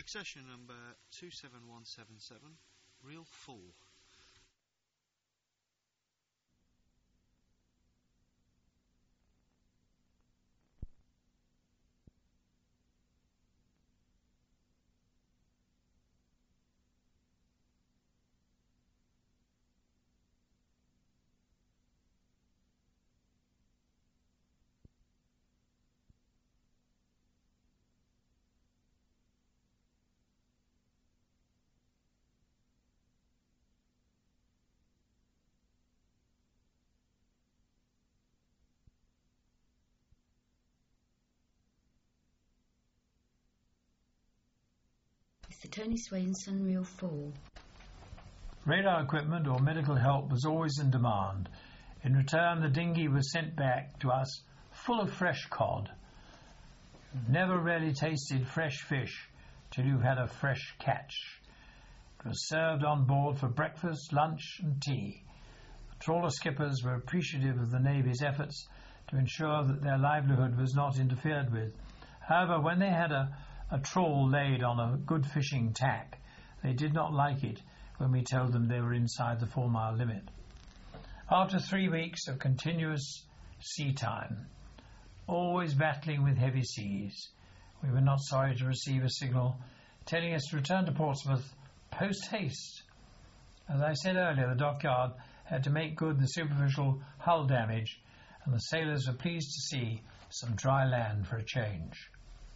Succession number 27177, Real Fool. The Tony Swainson Real Fool. Radar equipment or medical help was always in demand. In return, the dinghy was sent back to us full of fresh cod. You've never really tasted fresh fish till you've had a fresh catch. It was served on board for breakfast, lunch and tea. The trawler skippers were appreciative of the Navy's efforts to ensure that their livelihood was not interfered with. However, when they had a trawl laid on a good fishing tack, they did not like it when we told them they were inside the 4-mile limit. After 3 weeks of continuous sea time, always battling with heavy seas, we were not sorry to receive a signal telling us to return to Portsmouth post-haste. As I said earlier, the dockyard had to make good the superficial hull damage, and the sailors were pleased to see some dry land for a change.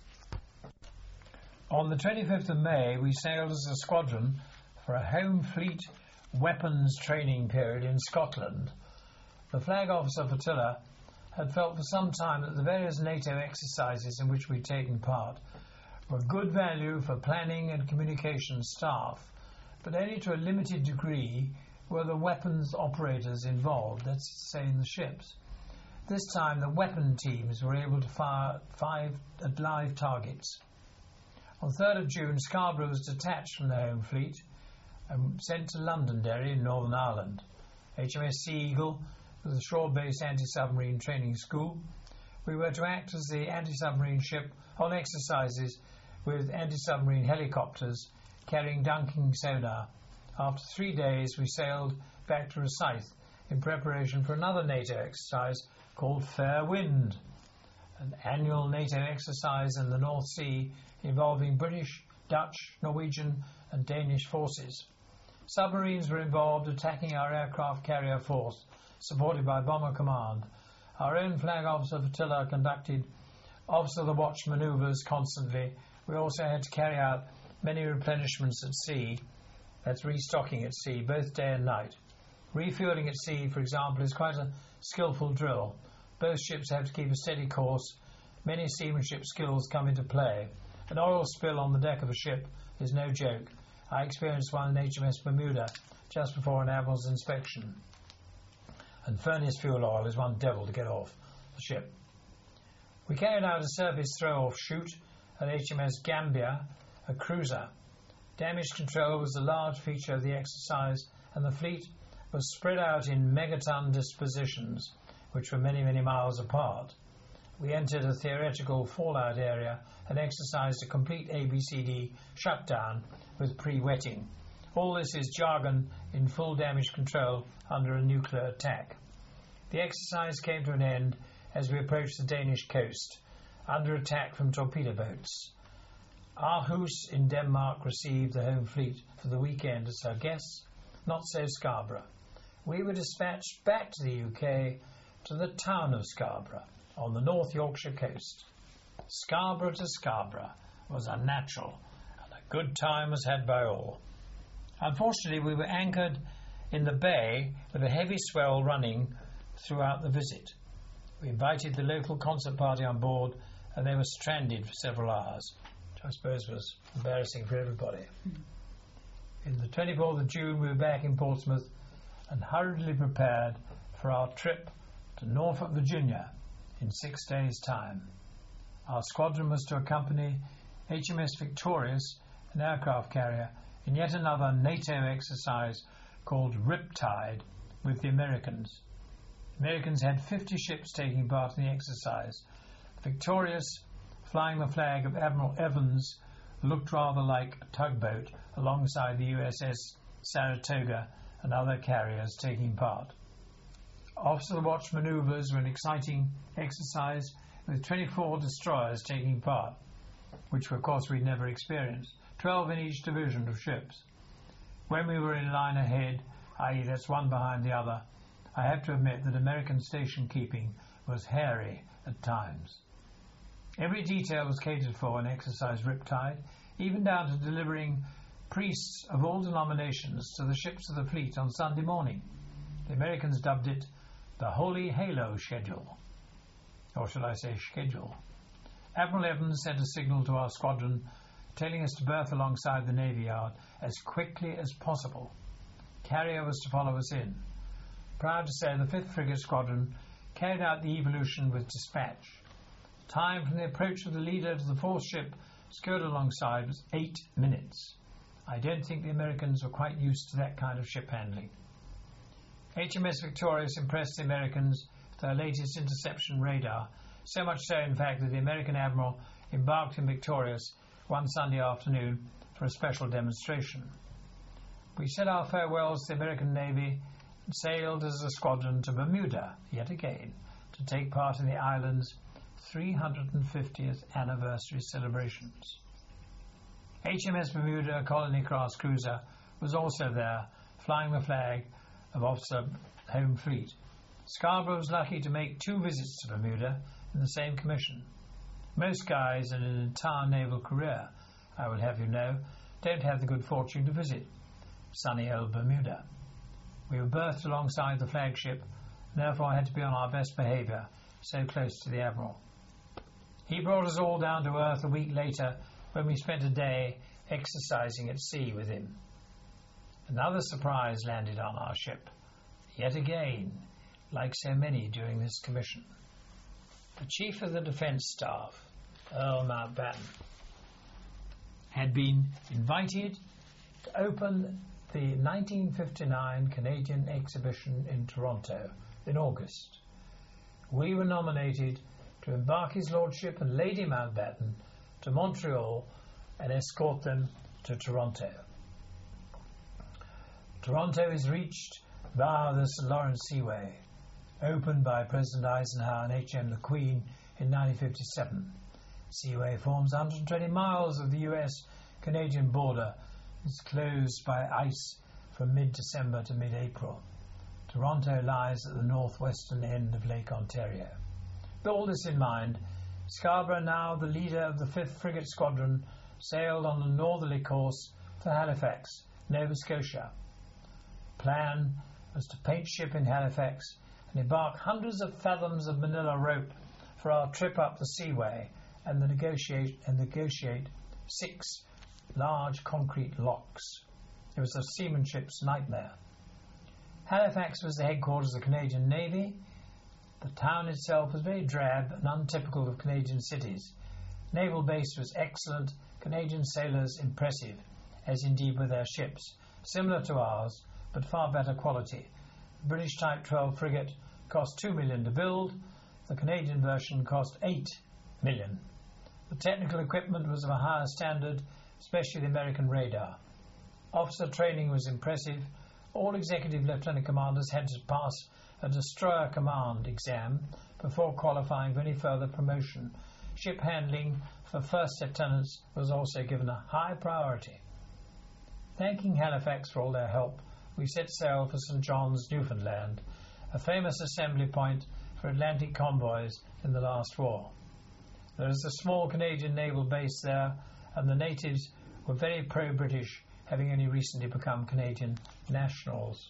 On the 25th of May, we sailed as a squadron for a Home Fleet weapons training period in Scotland. The Flag Officer Flotilla had felt for some time that the various NATO exercises in which we'd taken part were good value for planning and communication staff, but only to a limited degree were the weapons operators involved, that's to say in the ships. This time the weapon teams were able to fire 5 live targets. On 3rd of June, Scarborough was detached from the Home Fleet and sent to Londonderry in Northern Ireland. HMS Sea Eagle was a shore-based anti-submarine training school. We were to act as the anti-submarine ship on exercises with anti-submarine helicopters carrying Dunking sonar. After 3 days, we sailed back to Rosyth in preparation for another NATO exercise called Fair Wind, an annual NATO exercise in the North Sea involving British, Dutch, Norwegian and Danish forces. Submarines were involved attacking our aircraft carrier force, supported by Bomber Command. Our own Flag Officer Flotilla conducted Officer of the Watch manoeuvres constantly. We also had to carry out many replenishments at sea, that's restocking at sea, both day and night. Refuelling at sea, for example, is quite a skillful drill. Both ships have to keep a steady course. Many seamanship skills come into play. An oil spill on the deck of a ship is no joke. I experienced one in HMS Bermuda just before an admiral's inspection. And furnace fuel oil is one devil to get off the ship. We carried out a surface throw-off shoot at HMS Gambia, a cruiser. Damage control was a large feature of the exercise, and the fleet was spread out in megaton dispositions, which were many, many miles apart. We entered a theoretical fallout area and exercised a complete ABCD shutdown with pre-wetting. All this is jargon in full damage control under a nuclear attack. The exercise came to an end as we approached the Danish coast, under attack from torpedo boats. Aarhus in Denmark received the Home Fleet for the weekend as her guests, not so Scarborough. We were dispatched back to the UK to the town of Scarborough on the North Yorkshire coast. Scarborough to Scarborough was unnatural, and a good time was had by all. Unfortunately, we were anchored in the bay with a heavy swell running throughout the visit. We invited the local concert party on board, and they were stranded for several hours, which I suppose was embarrassing for everybody. In the 24th of June, we were back in Portsmouth and hurriedly prepared for our trip to Norfolk, Virginia in 6 days' time. Our squadron was to accompany HMS Victorious, an aircraft carrier, in yet another NATO exercise called Riptide with the Americans. The Americans had 50 ships taking part in the exercise. Victorious, flying the flag of Admiral Evans, looked rather like a tugboat alongside the USS Saratoga and other carriers taking part. Officer watch manoeuvres were an exciting exercise with 24 destroyers taking part, which of course we'd never experienced, 12 in each division of ships. When we were in line ahead, i.e. that's one behind the other, I have to admit that American station keeping was hairy at times. Every detail was catered for in exercise Riptide, even down to delivering priests of all denominations to the ships of the fleet on Sunday morning. The Americans dubbed it the Holy Halo Schedule. Or should I say schedule? Admiral Evans sent a signal to our squadron telling us to berth alongside the Navy Yard as quickly as possible. Carrier was to follow us in. Proud to say the 5th Frigate Squadron carried out the evolution with dispatch. Time from the approach of the leader to the 4th ship skirted alongside was 8 minutes. I don't think the Americans were quite used to that kind of ship handling. HMS Victorious impressed the Americans with their latest interception radar, so much so in fact that the American Admiral embarked in Victorious one Sunday afternoon for a special demonstration. We said our farewells to the American Navy and sailed as a squadron to Bermuda, yet again, to take part in the island's 350th anniversary celebrations. HMS Bermuda, colony class cruiser, was also there, flying the flag of Officer Home Fleet. Scarborough was lucky to make 2 visits to Bermuda in the same commission. Most guys in an entire naval career, I will have you know, don't have the good fortune to visit sunny old Bermuda. We were berthed alongside the flagship, and therefore had to be on our best behaviour, so close to the Admiral. He brought us all down to earth a week later when we spent a day exercising at sea with him. Another surprise landed on our ship, yet again, like so many during this commission. The Chief of the Defence Staff, Earl Mountbatten, had been invited to open the 1959 Canadian exhibition in Toronto in August. We were nominated to embark His Lordship and Lady Mountbatten to Montreal and escort them to Toronto. Toronto is reached via the St. Lawrence Seaway, opened by President Eisenhower and H.M. the Queen in 1957. Seaway forms 120 miles of the US-Canadian border. It's closed by ice from mid-December to mid-April. Toronto lies at the northwestern end of Lake Ontario. With all this in mind, Scarborough, now the leader of the 5th Frigate Squadron, sailed on a northerly course for Halifax, Nova Scotia. The plan was to paint ship in Halifax and embark hundreds of fathoms of manila rope for our trip up the Seaway and negotiate 6 large concrete locks. It was a seamanship's nightmare. Halifax was the headquarters of the Canadian Navy. The town itself was very drab and untypical of Canadian cities. Naval base was excellent, Canadian sailors impressive, as indeed were their ships, similar to ours, but far better quality. The British Type 12 frigate cost $2 million to build. The Canadian version cost $8 million. The technical equipment was of a higher standard, especially the American radar. Officer training was impressive. All executive lieutenant commanders had to pass a destroyer command exam before qualifying for any further promotion. Ship handling for first lieutenants was also given a high priority. Thanking Halifax for all their help, we set sail for St. John's, Newfoundland, a famous assembly point for Atlantic convoys in the last war. There is a small Canadian naval base there, and the natives were very pro-British, having only recently become Canadian nationals.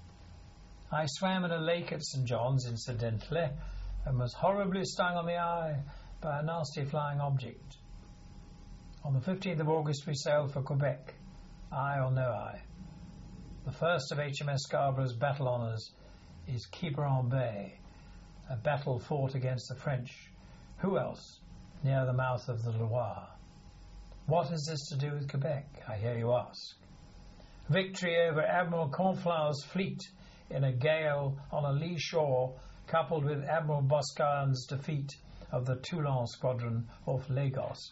I swam in a lake at St. John's, incidentally, and was horribly stung on the eye by a nasty flying object. On the 15th of August we sailed for Quebec, eye or no eye. The first of HMS Scarborough's battle honours is Quiberon Bay, a battle fought against the French. Who else? Near the mouth of the Loire. What has this to do with Quebec, I hear you ask? Victory over Admiral Conflans' fleet in a gale on a lee shore, coupled with Admiral Boscawen's defeat of the Toulon squadron off Lagos,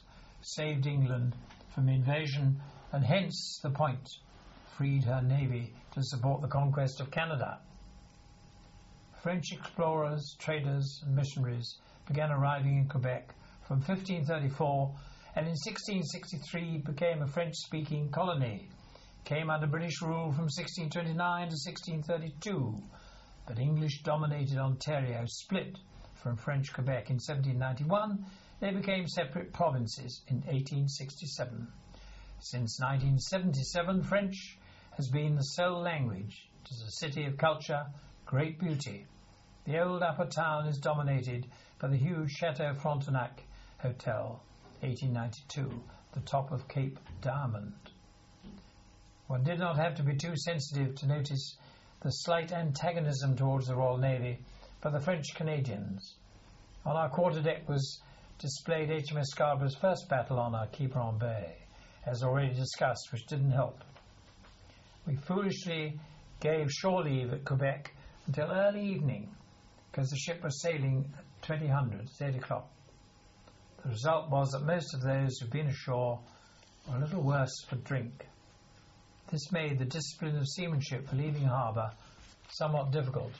saved England from invasion and hence the point, freed her navy to support the conquest of Canada. French explorers, traders and missionaries began arriving in Quebec from 1534 and in 1663 became a French-speaking colony. Came under British rule from 1629 to 1632, but English-dominated Ontario split from French Quebec in 1791. They became separate provinces in 1867. Since 1977, French has been the sole language. It is a city of culture, great beauty. The old upper town is dominated by the huge Chateau Frontenac Hotel, 1892, the top of Cape Diamond. One did not have to be too sensitive to notice the slight antagonism towards the Royal Navy by the French Canadians. On our quarterdeck was displayed HMS Scarborough's first battle honour, Quiberon Bay, as already discussed, which didn't help. We foolishly gave shore leave at Quebec until early evening, because the ship was sailing at 2000, 8 o'clock. The result was that most of those who'd been ashore were a little worse for drink. This made the discipline of seamanship for leaving harbour somewhat difficult.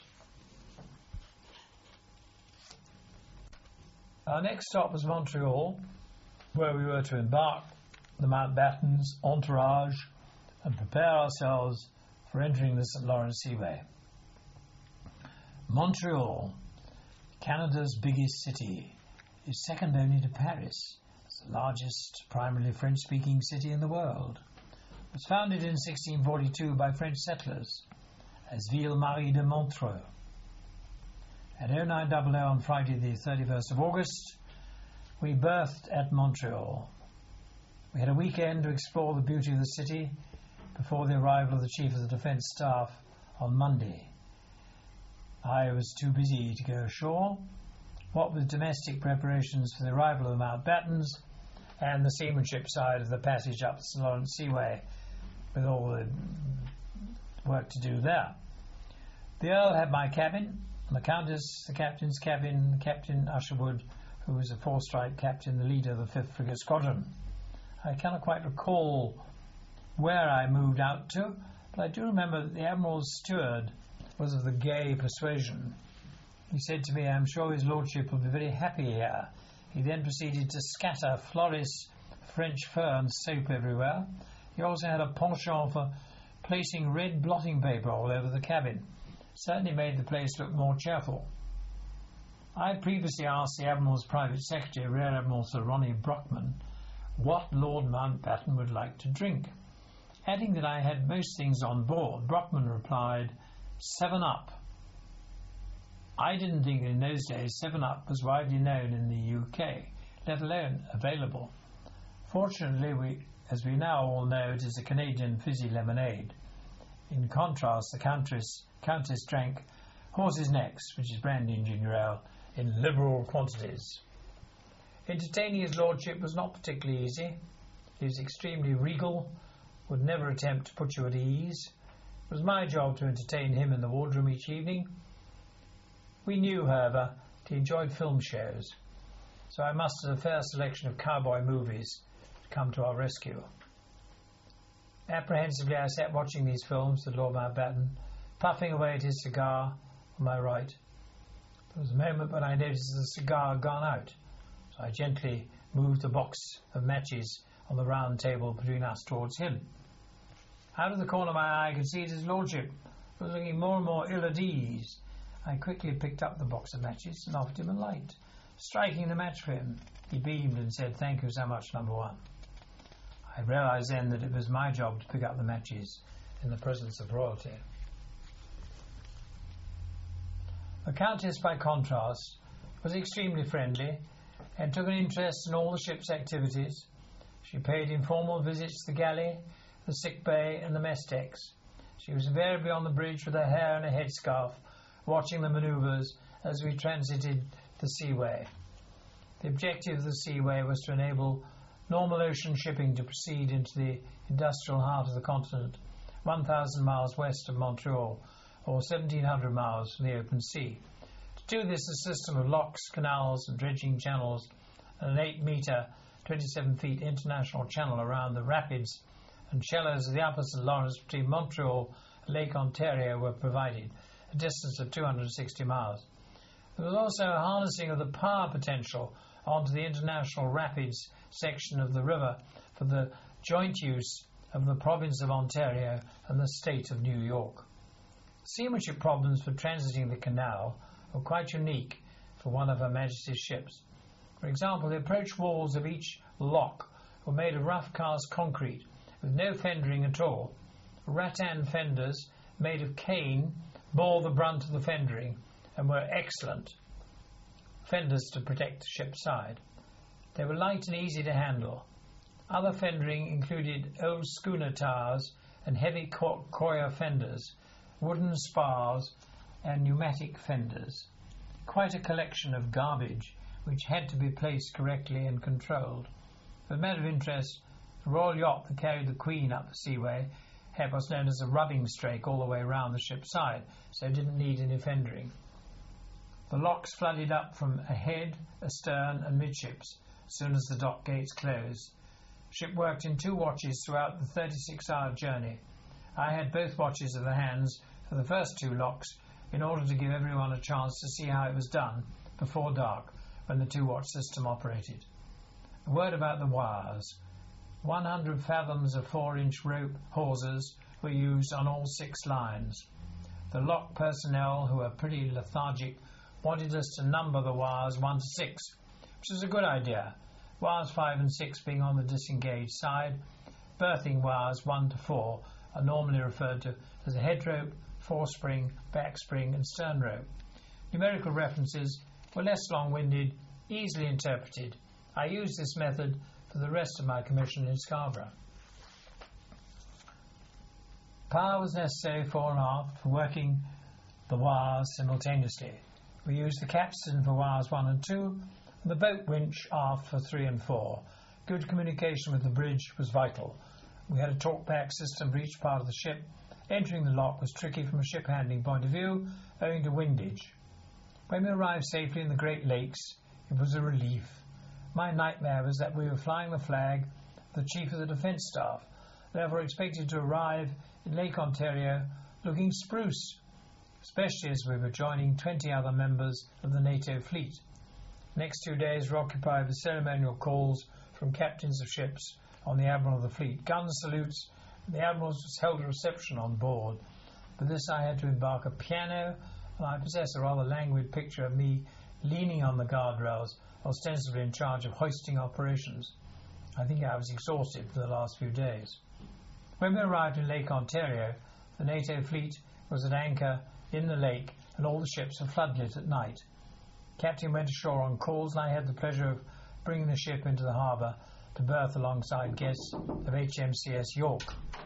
Our next stop was Montreal, where we were to embark the Mountbattens entourage and prepare ourselves for entering the St. Lawrence Seaway. Montreal, Canada's biggest city, is second only to Paris. It's the largest primarily French-speaking city in the world. It was founded in 1642 by French settlers as Ville-Marie de Montreux. At 0900 on Friday the 31st of August, we berthed at Montreal. We had a weekend to explore the beauty of the city before the arrival of the Chief of the Defence Staff on Monday. I was too busy to go ashore, what with domestic preparations for the arrival of the Mountbattens and the seamanship side of the passage up the St. Lawrence Seaway, with all the work to do there. The Earl had my cabin, and the Countess, the captain's cabin, Captain Usherwood, who was a four-stripe captain, the leader of the 5th Frigate Squadron. I cannot quite recall where I moved out to, but I do remember that the Admiral's steward was of the gay persuasion. He said to me, "I am sure his lordship will be very happy here." He then proceeded to scatter Floris French fur and soap everywhere. He also had a penchant for placing red blotting paper all over the cabin. Certainly made the place look more cheerful. I previously asked the Admiral's private secretary, Rear Admiral Sir Ronnie Brockman, what Lord Mountbatten would like to drink. Adding that I had most things on board, Brockman replied, 7-Up. I didn't think in those days 7-Up was widely known in the UK, let alone available. Fortunately, as we now all know, it is a Canadian fizzy lemonade. In contrast, the Countess drank horses' necks, which is brandy and ginger ale, in liberal quantities. Entertaining his lordship was not particularly easy. He was extremely regal, would never attempt to put you at ease. It was my job to entertain him in the wardroom each evening. We knew, however, that he enjoyed film shows, so I mustered a fair selection of cowboy movies to come to our rescue. Apprehensively I sat watching these films with Lord Mountbatten, puffing away at his cigar on my right. There was a moment when I noticed the cigar had gone out, so I gently moved the box of matches on the round table between us towards him. Out of the corner of my eye I could see that his lordship was looking more and more ill at ease. I quickly picked up the box of matches and offered him a light. Striking the match for him, he beamed and said, "Thank you so much, number one." I realised then that it was my job to pick up the matches in the presence of royalty. The Countess, by contrast, was extremely friendly and took an interest in all the ship's activities. She paid informal visits to the galley, the sick bay and the mess decks. She was invariably on the bridge with her hair in a headscarf, watching the manoeuvres as we transited the seaway. The objective of the seaway was to enable normal ocean shipping to proceed into the industrial heart of the continent, 1,000 miles west of Montreal, or 1,700 miles from the open sea. To do this, a system of locks, canals and dredging channels and an 8-metre 27 feet international channel around the rapids and shallows of the upper St. Lawrence between Montreal and Lake Ontario were provided, a distance of 260 miles. There was also a harnessing of the power potential onto the international rapids section of the river for the joint use of the province of Ontario and the state of New York. Seamanship problems for transiting the canal were quite unique for one of Her Majesty's ships. For example, the approach walls of each lock were made of rough cast concrete with no fendering at all. Rattan fenders made of cane bore the brunt of the fendering and were excellent fenders to protect the ship's side. They were light and easy to handle. Other fendering included old schooner towers and heavy coir fenders, wooden spars and pneumatic fenders. Quite a collection of garbage which had to be placed correctly and controlled. For a matter of interest, the royal yacht that carried the Queen up the seaway had what's known as a rubbing strake all the way round the ship's side, so it didn't need any fendering. The locks flooded up from ahead, astern and midships as soon as the dock gates closed. The ship worked in 2 watches throughout the 36-hour journey. I had both watches of the hands for the first 2 locks in order to give everyone a chance to see how it was done before dark when the 2-watch system operated. A word about the wires. 100 fathoms of 4-inch rope hawsers were used on all 6 lines. The lock personnel, who were pretty lethargic, wanted us to number the wires 1 to 6, which was a good idea. Wires 5 and 6 being on the disengaged side. Berthing wires 1 to 4 are normally referred to as a head rope, forespring, backspring and stern rope. Numerical references were less long-winded, easily interpreted. I used this method for the rest of my commission in Scarborough. Power was necessary fore and aft for working the wires simultaneously. We used the capstan for wires 1 and 2 and the boat winch aft for 3 and 4. Good communication with the bridge was vital. We had a talkback system for each part of the ship. Entering the lock was tricky from a ship handling point of view, owing to windage. When we arrived safely in the Great Lakes, it was a relief. My nightmare was that we were flying the flag of the Chief of the Defence Staff, therefore expected to arrive in Lake Ontario looking spruce, especially as we were joining 20 other members of the NATO fleet. The next 2 days were occupied with ceremonial calls from captains of ships on the Admiral of the fleet, gun salutes, and the Admirals held a reception on board. For this I had to embark a piano, and I possess a rather languid picture of me leaning on the guardrails, ostensibly in charge of hoisting operations. I think I was exhausted for the last few days. When we arrived in Lake Ontario, the NATO fleet was at anchor in the lake and all the ships were floodlit at night. Captain went ashore on calls and I had the pleasure of bringing the ship into the harbour to berth alongside guests of HMCS York.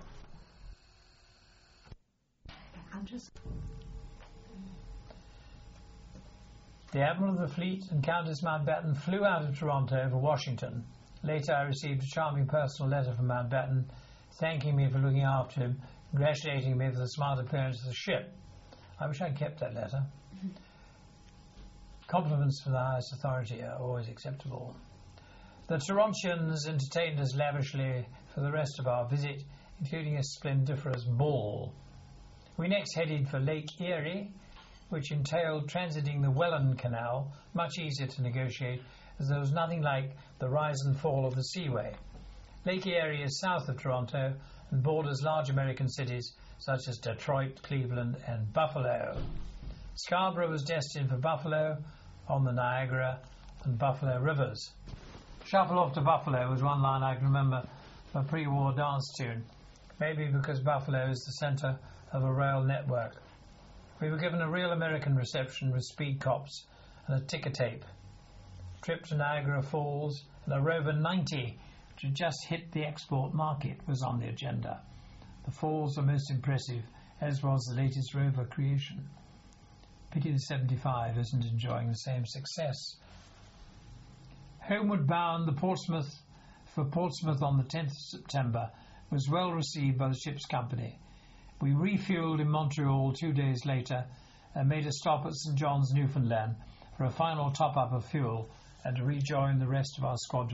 The Admiral of the Fleet and Countess Mountbatten flew out of Toronto for Washington. Later I received a charming personal letter from Mountbatten thanking me for looking after him, congratulating me for the smart appearance of the ship. I wish I'd kept that letter. Compliments from the highest authority are always acceptable. The Torontians entertained us lavishly for the rest of our visit, including a splendiferous ball. We next headed for Lake Erie, which entailed transiting the Welland Canal, much easier to negotiate as there was nothing like the rise and fall of the seaway. Lake Erie is south of Toronto and borders large American cities such as Detroit, Cleveland and Buffalo. Scarborough was destined for Buffalo on the Niagara and Buffalo rivers. Shuffle Off to Buffalo was one line I can remember from a pre-war dance tune, maybe because Buffalo is the centre of a rail network. We were given a real American reception with speed cops and a ticker tape. Trip to Niagara Falls and a Rover 90, which had just hit the export market, was on the agenda. The falls were most impressive, as was the latest Rover creation. Pity the 75 isn't enjoying the same success. Homeward bound, the Portsmouth on the 10th of September was well received by the ship's company. We refuelled in Montreal 2 days later and made a stop at St. John's, Newfoundland for a final top-up of fuel and to rejoin the rest of our squadron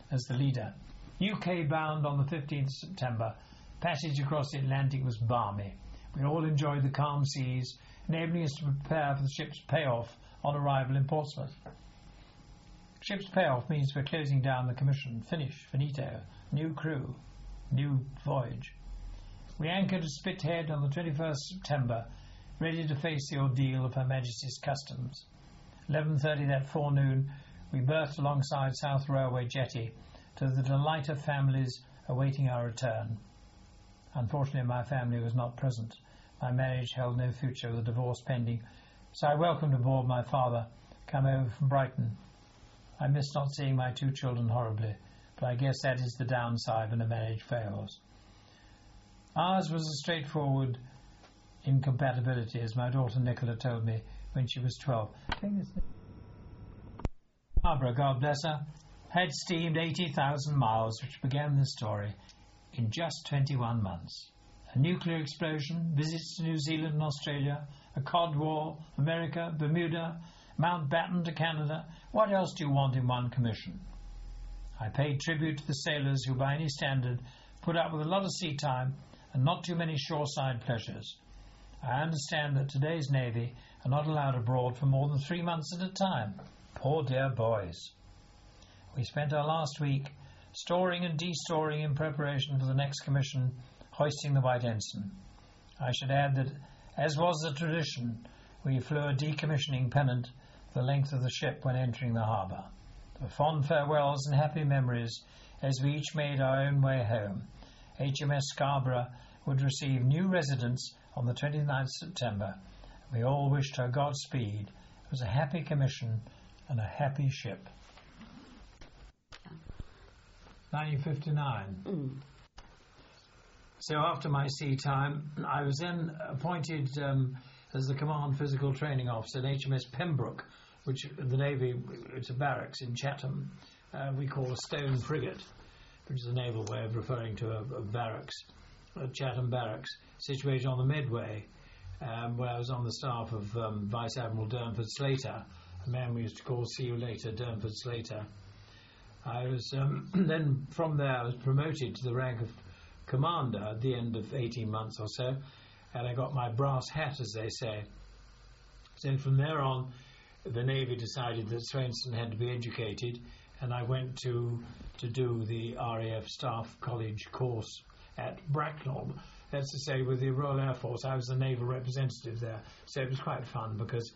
as the leader. UK bound on the 15th of September, passage across the Atlantic was balmy. We all enjoyed the calm seas, enabling us to prepare for the ship's payoff on arrival in Portsmouth. Ship's payoff means we're closing down the commission. Finish, finito, new crew, new voyage. We anchored at Spithead on the 21st September, ready to face the ordeal of Her Majesty's Customs. 11:30 that forenoon, we berthed alongside South Railway Jetty to the delight of families awaiting our return. Unfortunately, my family was not present. My marriage held no future with a divorce pending, so I welcomed aboard my father, come over from Brighton. I missed not seeing my 2 children horribly, but I guess that is the downside when a marriage fails. Ours was a straightforward incompatibility, as my daughter Nicola told me when she was 12. Barbara, God bless her, had steamed 80,000 miles, which began the story, in just 21 months. A nuclear explosion, visits to New Zealand and Australia, a cod war, America, Bermuda, Mountbatten to Canada. What else do you want in one commission? I paid tribute to the sailors who, by any standard, put up with a lot of sea time and not too many shoreside pleasures. I understand that today's Navy are not allowed abroad for more than 3 months at a time. Poor dear boys. We spent our last week storing and destoring in preparation for the next commission, hoisting the White Ensign. I should add that, as was the tradition, we flew a decommissioning pennant the length of the ship when entering the harbour. There were fond farewells and happy memories as we each made our own way home. HMS Scarborough would receive new residents on the 29th of September. We all wished her Godspeed. It was a happy commission and a happy ship. 1959. So after my sea time, I was then appointed as the Command Physical Training Officer at HMS Pembroke, which the Navy, it's a barracks in Chatham, we call a stone frigate, which is a naval way of referring to a barracks, a Chatham barracks, situated on the Medway, where I was on the staff of Vice Admiral Durnford Slater, a man we used to call See You Later, Durnford Slater. I was then from there I was promoted to the rank of commander at the end of 18 months or so, and I got my brass hat, as they say. So from there on, the Navy decided that Swainson had to be educated, and I went to do the RAF Staff College course at Bracknell. That's to say, with the Royal Air Force, I was the naval representative there, so it was quite fun because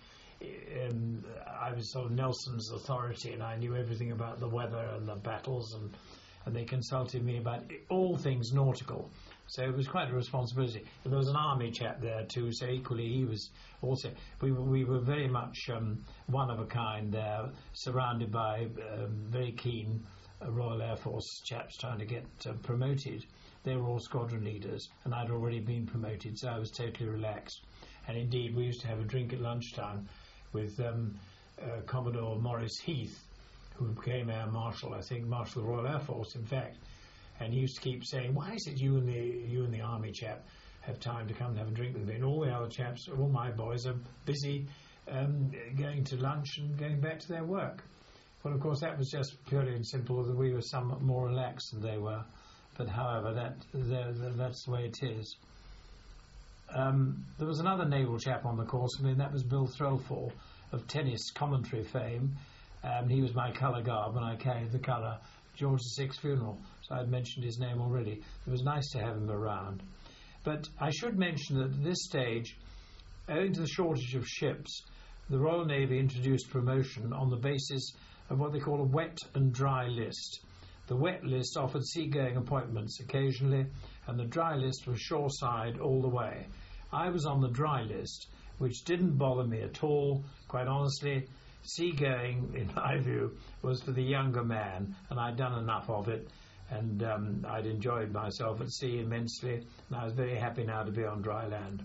I was sort of Nelson's authority, and I knew everything about the weather and the battles, and they consulted me about all things nautical. So it was quite a responsibility. And there was an army chap there too, so equally he was also... We were very much one of a kind there, surrounded by very keen Royal Air Force chaps trying to get promoted. They were all squadron leaders, and I'd already been promoted, so I was totally relaxed. And indeed, we used to have a drink at lunchtime with Commodore Maurice Heath, who became Air Marshal, I think, Marshal of the Royal Air Force, in fact. And he used to keep saying, why is it you and the army chap have time to come and have a drink with me? And all the other chaps, all my boys, are busy going to lunch and going back to their work. Well, of course, that was just purely and simple that we were somewhat more relaxed than they were. But however, that's the way it is. There was another naval chap on the course, and that was Bill Threlfall of tennis commentary fame. He was my colour guard when I carried the colour George VI's funeral, so I'd mentioned his name already. It was nice to have him around. But I should mention that at this stage, owing to the shortage of ships, the Royal Navy introduced promotion on the basis of what they call a wet and dry list. The wet list offered seagoing appointments occasionally, and the dry list was shoreside all the way. I was on the dry list, which didn't bother me at all, quite honestly. Seagoing, in my view, was for the younger man, and I'd done enough of it, and I'd enjoyed myself at sea immensely, and I was very happy now to be on dry land.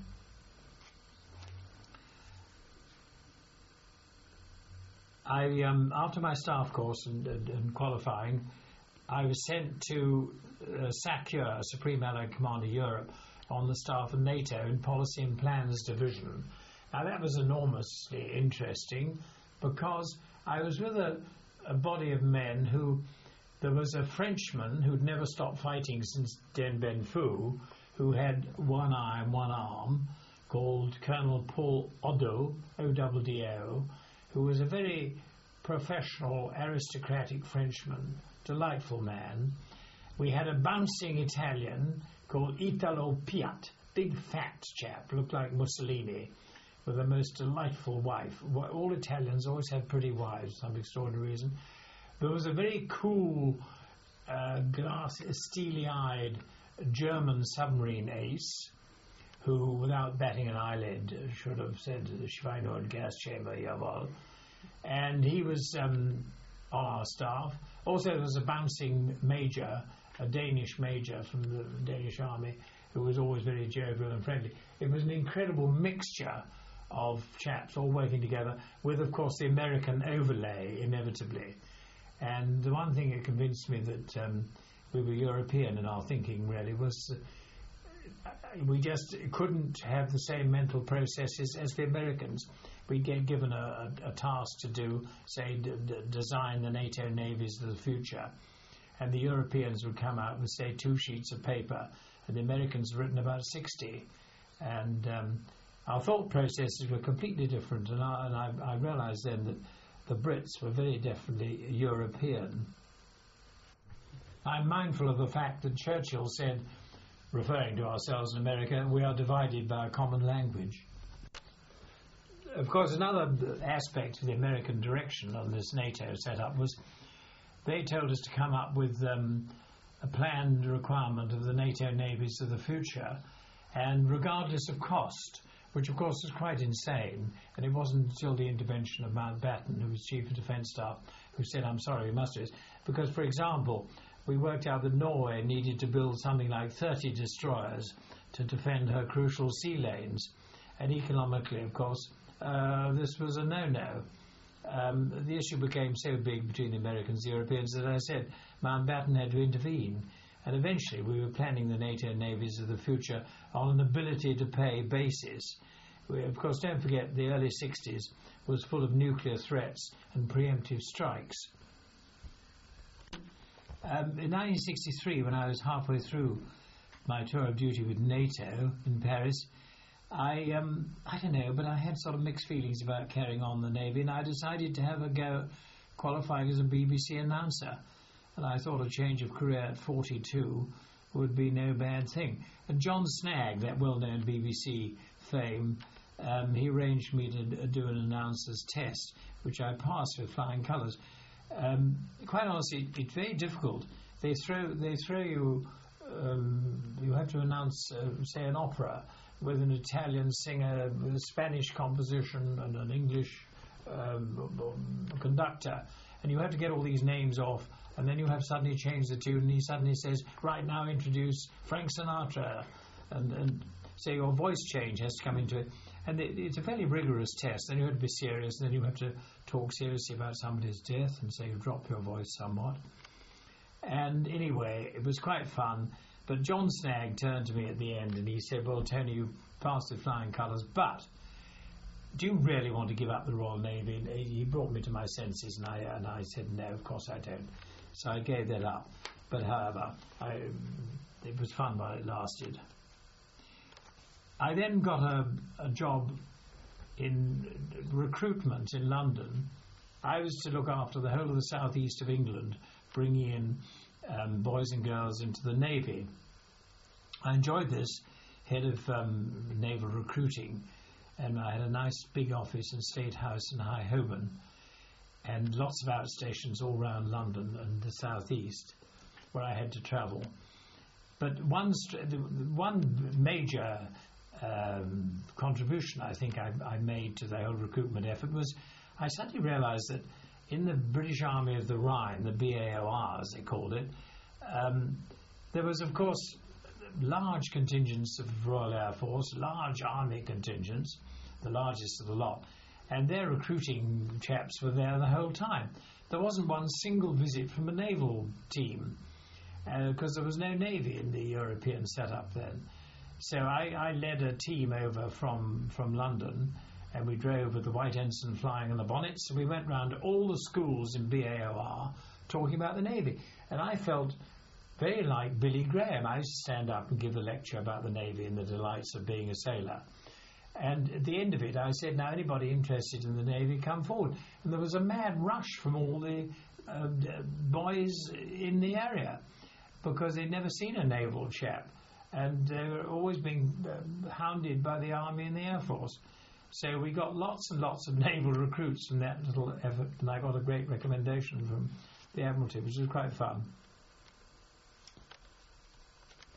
After my staff course and qualifying, I was sent to SACEUR, Supreme Allied Commander Europe, on the staff of NATO in Policy and Plans Division. Now that was enormously interesting, because I was with a body of men who there was a Frenchman who'd never stopped fighting since Dien Bien Phu, who had one eye and one arm, called Colonel Paul Odo, O-D-D-O, who was a very professional, aristocratic Frenchman, delightful man. We had a bouncing Italian called Italo Piat, big fat chap, looked like Mussolini, with a most delightful wife. All Italians always have pretty wives for some extraordinary reason. There was a very cool, steely-eyed German submarine ace who, without batting an eyelid, should have said Schweinhund gas chamber, jawohl. And he was on our staff. Also, there was a bouncing major, a Danish major from the Danish army, who was always very jovial and friendly. It was an incredible mixture of chaps all working together, with, of course, the American overlay, inevitably. And the one thing that convinced me that we were European in our thinking, really, was we just couldn't have the same mental processes as the Americans. We'd get given a task to do, say, design the NATO navies of the future. And the Europeans would come out with, say, 2 sheets of paper, and the Americans had written about 60. And our thought processes were completely different, and I realised then that the Brits were very definitely European. I'm mindful of the fact that Churchill said, referring to ourselves in America, we are divided by a common language. Of course, another aspect of the American direction on this NATO setup was they told us to come up with a planned requirement of the NATO navies of the future, and regardless of cost, which of course was quite insane, and it wasn't until the intervention of Mountbatten, who was Chief of Defence Staff, who said, I'm sorry, we must do this. Because, for example, we worked out that Norway needed to build something like 30 destroyers to defend her crucial sea lanes, and economically, of course, this was a no-no. The issue became so big between the Americans and the Europeans that I said Mountbatten had to intervene, and eventually we were planning the NATO navies of the future on an ability-to-pay basis. Of course, don't forget, the early 60s was full of nuclear threats and preemptive strikes. In 1963, when I was halfway through my tour of duty with NATO in Paris, I don't know, but I had sort of mixed feelings about carrying on the Navy, and I decided to have a go at qualifying as a BBC announcer. And I thought a change of career at 42 would be no bad thing. And John Snagg, that well-known BBC fame, he arranged me to do an announcer's test, which I passed with flying colours. Quite honestly, it's very difficult. They throw you. You have to announce, say, an opera with an Italian singer, with a Spanish composition, and an English conductor, and you have to get all these names off. And then you have suddenly changed the tune, and he suddenly says, right now introduce Frank Sinatra. And so your voice change has to come into it. And it's a fairly rigorous test. Then you have to be serious, and then you have to talk seriously about somebody's death, and so you drop your voice somewhat. And anyway, it was quite fun. But John Snagg turned to me at the end, and he said, well, Tony, you passed with flying colours, but do you really want to give up the Royal Navy? And he brought me to my senses, and I said, no, of course I don't. So I gave that up. But however, it was fun while it lasted. I then got a job in recruitment in London. I was to look after the whole of the southeast of England, bringing in boys and girls into the Navy. I enjoyed this, head of naval recruiting, and I had a nice big office in State House in High Holborn, and lots of outstations all around London and the southeast, where I had to travel. But one major contribution I think I made to the whole recruitment effort was I suddenly realised that in the British Army of the Rhine, the BAOR as they called it, there was of course large contingents of Royal Air Force, large army contingents, the largest of the lot, and their recruiting chaps were there the whole time. There wasn't one single visit from a naval team because there was no navy in the European setup then. So I led a team over from London, and we drove with the white ensign flying on the bonnets, and we went round all the schools in BAOR talking about the Navy. And I felt very like Billy Graham. I used to stand up and give a lecture about the Navy and the delights of being a sailor. And at the end of it, I said, now, anybody interested in the Navy, come forward. And there was a mad rush from all the boys in the area, because they'd never seen a naval chap. And they were always being hounded by the Army and the Air Force. So we got lots and lots of naval recruits from that little effort. And I got a great recommendation from the Admiralty, which was quite fun.